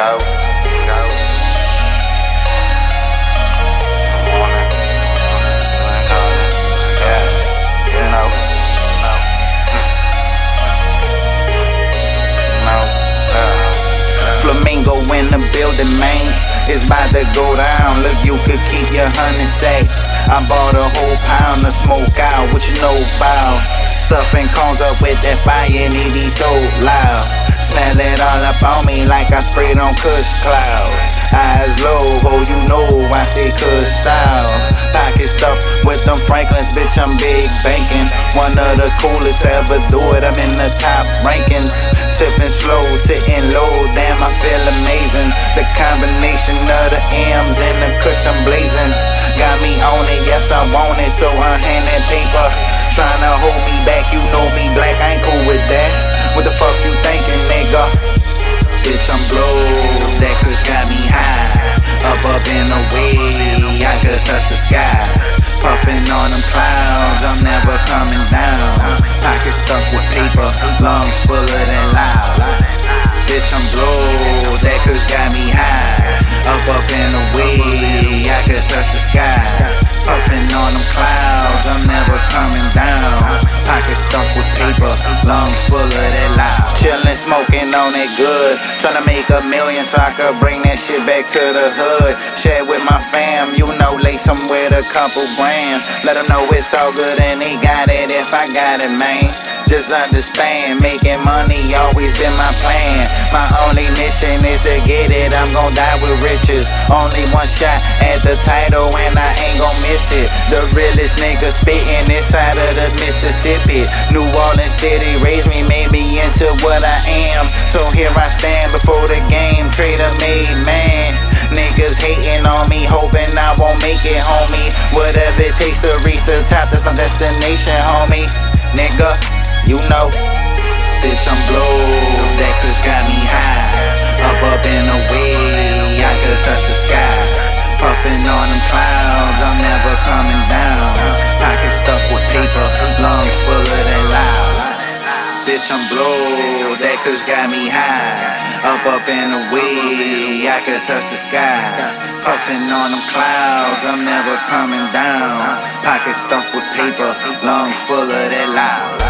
go. Flamingo in the building, man. It's about to go down. Look, you could keep your honey sack. I bought a whole pound of smoke out. What you know about? Stuffing cones up with that fire and it be so loud. Smell it all up on me like I sprayed on Kush clouds. Eyes low, oh you know I stay Kush style. Pocket stuffed with them Franklins, bitch I'm big banking. One of the coolest to ever do it, I'm in the top rankings. Sipping slow, sitting low, damn I feel amazing. The combination of the M's and the Kush I'm blazing. Got me on it, yes I want it, so I hand that paper. Tryna hold me back, you know me black, I ain't cool with that. What the fuck you thinking, nigga? Bitch, I'm blowed, that Kush got me high. Up in the way, I could touch the sky. Puffin' on them clouds, I'm never coming down. Pockets stuffed with paper, lungs fuller than loud. Bitch, I'm blowed, that Kush got me high. Up in the way, I could touch the sky. Puffin' on them clouds, I'm never coming down. Pockets stuffed with paper, lungs full of that loud. Chillin', smoking on it good. Tryna make $1 million so I could bring that shit back to the hood. Share with my fam, you know, lace them with a couple grand. Let them know it's all good and they got it if I got it, man. Just understand, making money always been my plan. My only mission is to get it, I'm gon' die with riches. Only one shot at the title and I ain't gon' miss it. The realest nigga spittin' this side of the Mississippi. New Orleans City raised me, made me into what I am. So here I stand before the game, trader made man. Niggas hating on me, hoping I won't make it, homie. Whatever it takes to reach the top, that's my destination, homie. Nigga, you know. Bitch, I'm blowed, that Kush got me high. Up in the way, I could touch the sky. Puffin' on them clouds, I'm never coming down. Pockets stuffed with paper, lungs full of that loud. Bitch, I'm blowed, that Kush got me high. Up in the way, I could touch the sky. Puffin' on them clouds, I'm never coming down. Pockets stuffed with paper, lungs full of that loud.